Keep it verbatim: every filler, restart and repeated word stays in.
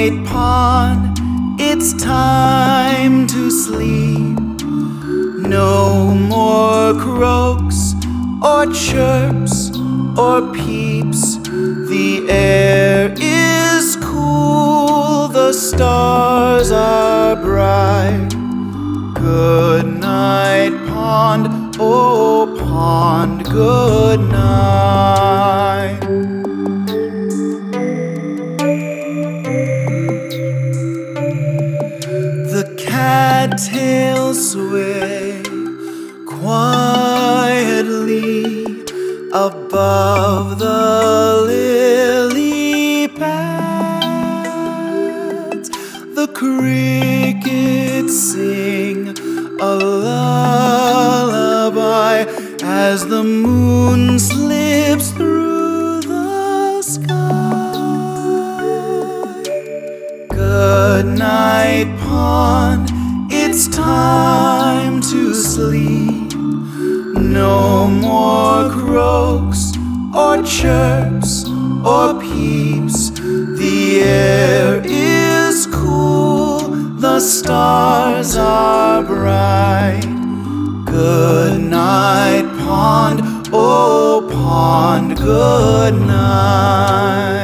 night, pond, it's time to sleep. No more croaks or chirps or peeps. The air is cool, the stars are bright. Good night, pond, oh pond, good night. The cattails sway quietly above the lily pads. The crickets sing a lullaby as the moon slips through the sky. Good night, pond, it's time to sleep. No more croaks or chirps or peeps. The air is cool, the stars are bright. Good night, pond, oh pond, good night.